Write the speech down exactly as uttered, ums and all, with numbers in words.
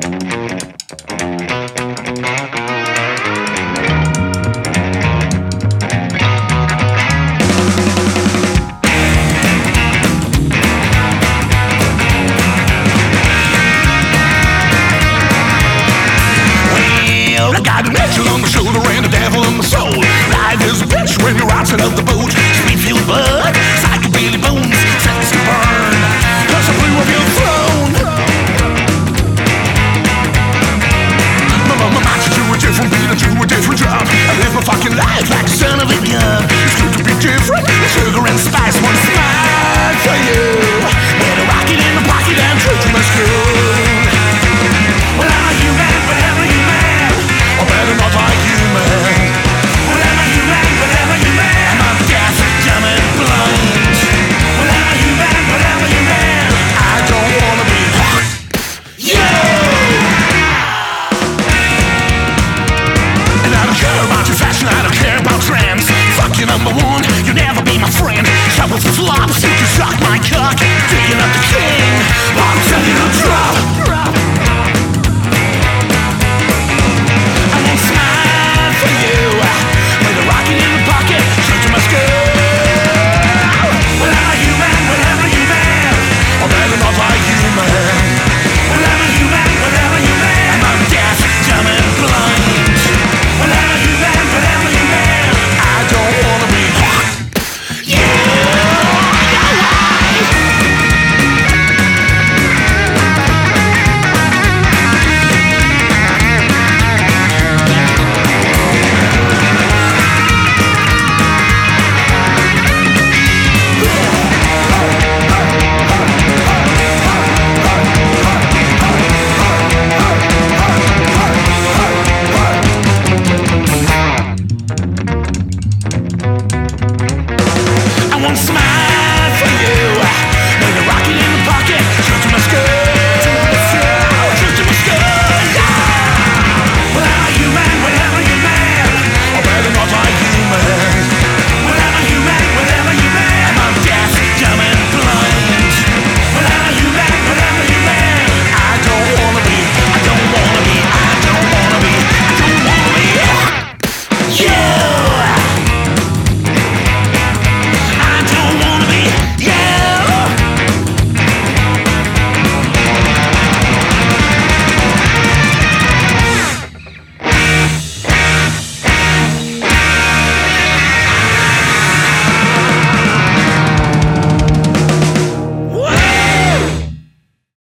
I got an angel on my shoulder and a devil on my soul. Life is a bitch when you're outside of the boat. Speed fuel blood, psychobilly bones, sets to burn. Cause I blew up your throne. My mama marched to a different beat and to a different job. I live my fucking life like a son of a gun. It's good to be different, sugar and spice, one smile for you. Get a rocket in the pocket and true to my school. Well, I'm a human, whatever you man. Or better not like you, man. Whatever you man, whatever you man. I'm deaf, dumb and blind. Whatever you man, whatever you man. I don't wanna be you. And I don't care about your fashion, I don't care about trends. Fuck you number one, you'll never be my friend. Trouble for flops, you can suck my